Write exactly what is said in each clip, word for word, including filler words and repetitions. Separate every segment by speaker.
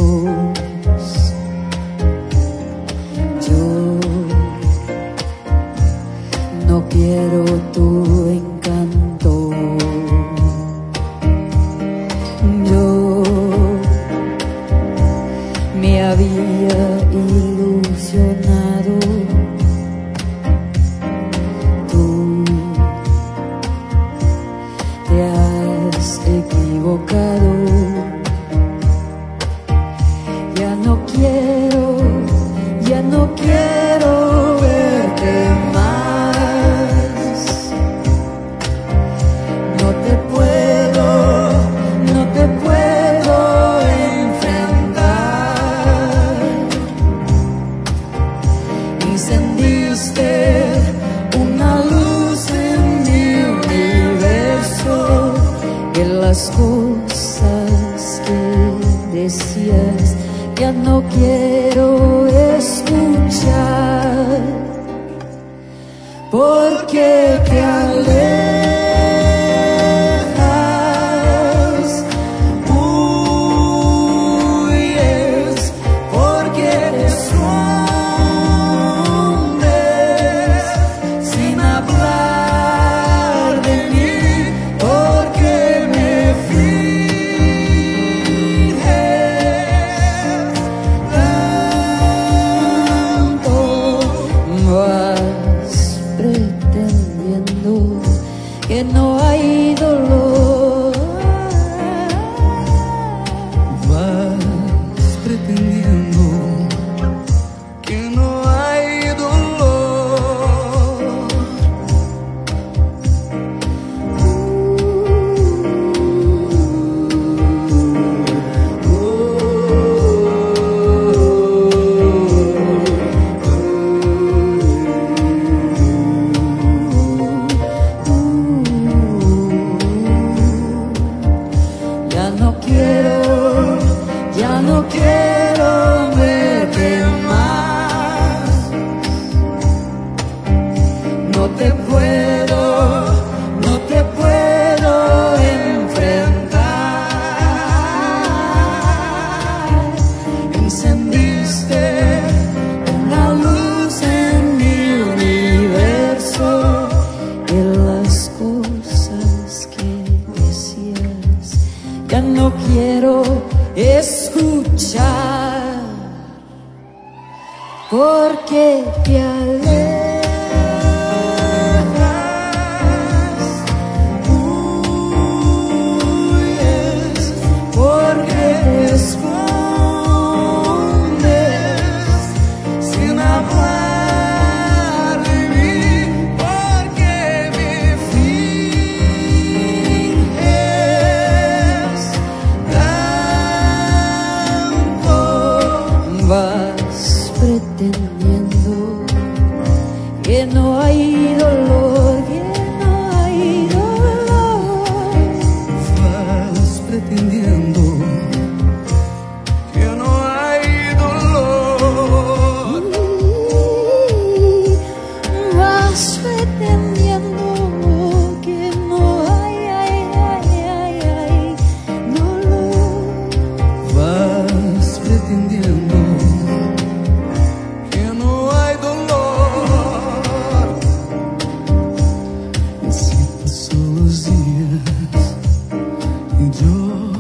Speaker 1: Yo no quiero tu encanto. Yo me había ilusionado. Tú te has equivocado. Ya no quiero, ya no quiero verte más. No te puedo, no te puedo enfrentar. Encendiste una luz en mi universo, en las cosas que decías ya no quiero escuchar, porque te alejas, huyes, porque te escondes sin hablar de mí, porque me finges tanto. Vas pretendiendo que no hay dolor.
Speaker 2: Vas pretendiendo que no hay dolor.
Speaker 1: Ya no quiero, ya no quiero verte más. No te puedo, no te puedo enfrentar. Encendiste una luz en mi universo, en las cosas que decías ya no quiero escuchar, porque te alejas, huyes, porque te escondes sin hablar de mí, porque me finges tanto. Vas pretendiendo que no hay dolor, que no hay dolor.
Speaker 2: Vas pretendiendo que no hay dolor.
Speaker 1: Vas pretendiendo que no hay, ay, ay, ay, ay, dolor.
Speaker 2: Vas pretendiendo que no hay dolor. Así pasó los días y yo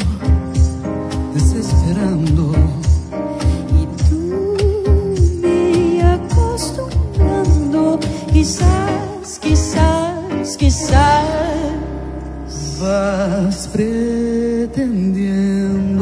Speaker 2: desesperando.
Speaker 1: Y tú me acostumbrando, quizás, quizás, quizás.
Speaker 2: Vas pretendiendo